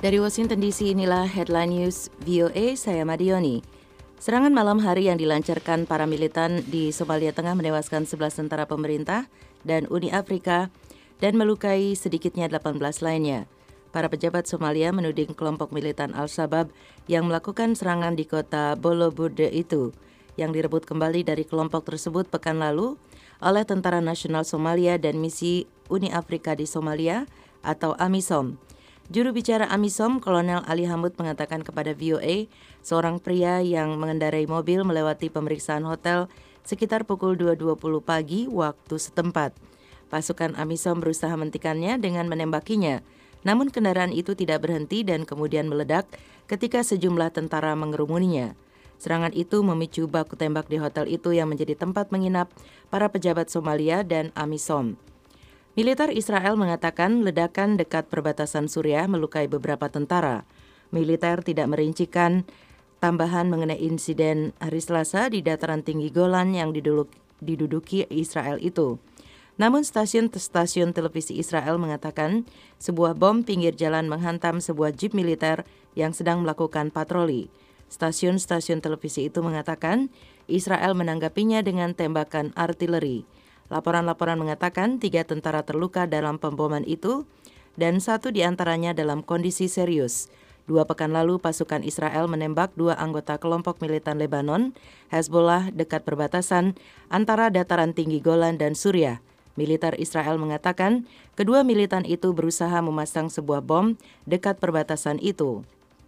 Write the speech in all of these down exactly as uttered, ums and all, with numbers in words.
Dari Washington D C inilah Headline News V O A, saya Madioni. Serangan malam hari yang dilancarkan para militan di Somalia Tengah menewaskan sebelas tentara pemerintah dan Uni Afrika dan melukai sedikitnya delapan belas lainnya. Para pejabat Somalia menuding kelompok militan Al-Shabaab yang melakukan serangan di kota Bolo Burde itu, yang direbut kembali dari kelompok tersebut pekan lalu oleh Tentara Nasional Somalia dan Misi Uni Afrika di Somalia atau AMISOM. Juru bicara AMISOM, Kolonel Ali Hamud mengatakan kepada V O A, seorang pria yang mengendarai mobil melewati pemeriksaan hotel sekitar pukul dua dua puluh pagi waktu setempat. Pasukan AMISOM berusaha menghentikannya dengan menembakinya, namun kendaraan itu tidak berhenti dan kemudian meledak ketika sejumlah tentara mengerumuninya. Serangan itu memicu baku tembak di hotel itu yang menjadi tempat menginap para pejabat Somalia dan AMISOM. Militer Israel mengatakan ledakan dekat perbatasan Suriah melukai beberapa tentara. Militer tidak merincikan tambahan mengenai insiden hari Selasa di dataran tinggi Golan yang diduduki Israel itu. Namun stasiun-stasiun televisi Israel mengatakan sebuah bom pinggir jalan menghantam sebuah jeep militer yang sedang melakukan patroli. Stasiun-stasiun televisi itu mengatakan Israel menanggapinya dengan tembakan artileri. Laporan-laporan mengatakan tiga tentara terluka dalam pemboman itu dan satu diantaranya dalam kondisi serius. Dua pekan lalu pasukan Israel menembak dua anggota kelompok militan Lebanon, Hezbollah, dekat perbatasan antara dataran tinggi Golan dan Suriah. Militer Israel mengatakan kedua militan itu berusaha memasang sebuah bom dekat perbatasan itu.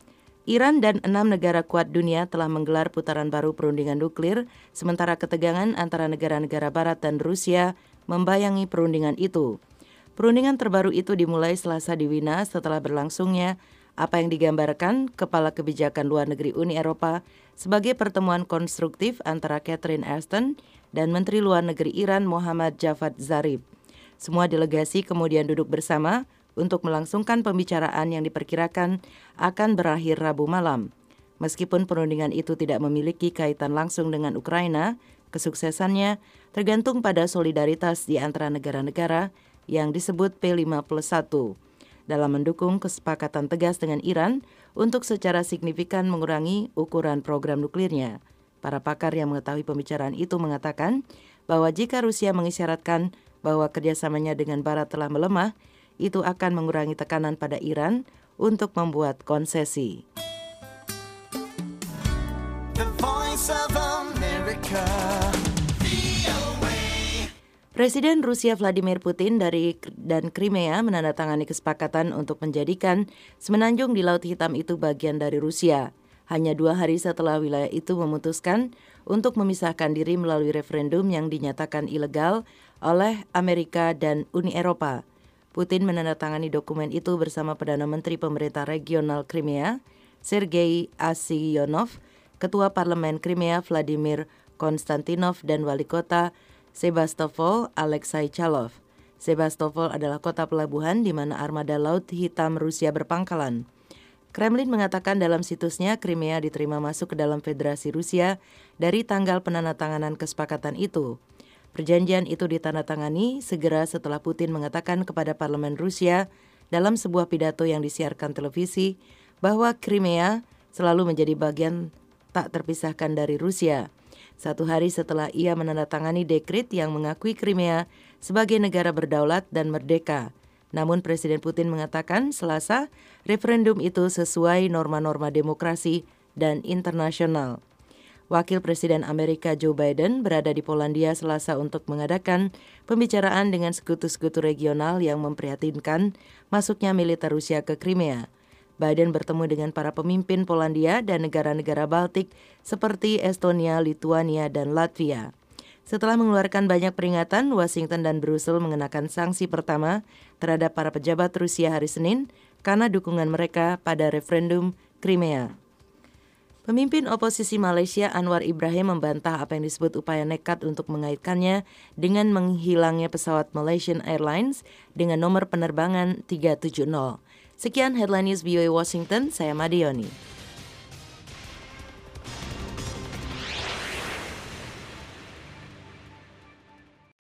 Iran dan enam negara kuat dunia telah menggelar putaran baru perundingan nuklir, sementara ketegangan antara negara-negara Barat dan Rusia membayangi perundingan itu. Perundingan terbaru itu dimulai Selasa di Wina setelah berlangsungnya apa yang digambarkan Kepala Kebijakan Luar Negeri Uni Eropa sebagai pertemuan konstruktif antara Catherine Ashton dan Menteri Luar Negeri Iran Mohammad Javad Zarif. Semua delegasi kemudian duduk bersama untuk melangsungkan pembicaraan yang diperkirakan akan berakhir Rabu malam. Meskipun perundingan itu tidak memiliki kaitan langsung dengan Ukraina, kesuksesannya tergantung pada solidaritas di antara negara-negara yang disebut P lima plus satu dalam mendukung kesepakatan tegas dengan Iran untuk secara signifikan mengurangi ukuran program nuklirnya. Para pakar yang mengetahui pembicaraan itu mengatakan bahwa jika Rusia mengisyaratkan bahwa kerjasamanya dengan Barat telah melemah, itu akan mengurangi tekanan pada Iran untuk membuat konsesi. The Voice of America. Presiden Rusia Vladimir Putin dari dan Crimea menandatangani kesepakatan untuk menjadikan semenanjung di Laut Hitam itu bagian dari Rusia. Hanya dua hari setelah wilayah itu memutuskan untuk memisahkan diri melalui referendum yang dinyatakan ilegal oleh Amerika dan Uni Eropa. Putin menandatangani dokumen itu bersama Perdana Menteri Pemerintah Regional Crimea, Sergei Aksyonov, Ketua Parlemen Crimea Vladimir Konstantinov dan Wali Kota Sebastopol Alexei Chalov. Sebastopol adalah kota pelabuhan di mana armada Laut Hitam Rusia berpangkalan. Kremlin mengatakan dalam situsnya Crimea diterima masuk ke dalam Federasi Rusia dari tanggal penandatanganan kesepakatan itu. Perjanjian itu ditandatangani segera setelah Putin mengatakan kepada Parlemen Rusia dalam sebuah pidato yang disiarkan televisi bahwa Crimea selalu menjadi bagian tak terpisahkan dari Rusia. Satu hari setelah ia menandatangani dekret yang mengakui Crimea sebagai negara berdaulat dan merdeka. Namun Presiden Putin mengatakan Selasa referendum itu sesuai norma-norma demokrasi dan internasional. Wakil Presiden Amerika Joe Biden berada di Polandia Selasa untuk mengadakan pembicaraan dengan sekutu-sekutu regional yang memprihatinkan masuknya militer Rusia ke Crimea. Biden bertemu dengan para pemimpin Polandia dan negara-negara Baltik seperti Estonia, Lituania, dan Latvia. Setelah mengeluarkan banyak peringatan, Washington dan Brussels mengenakan sanksi pertama terhadap para pejabat Rusia hari Senin karena dukungan mereka pada referendum Crimea. Pemimpin oposisi Malaysia Anwar Ibrahim membantah apa yang disebut upaya nekat untuk mengaitkannya dengan menghilangnya pesawat Malaysian Airlines dengan nomor penerbangan tiga tujuh nol. Sekian Headline News V O A Washington, saya Madioni.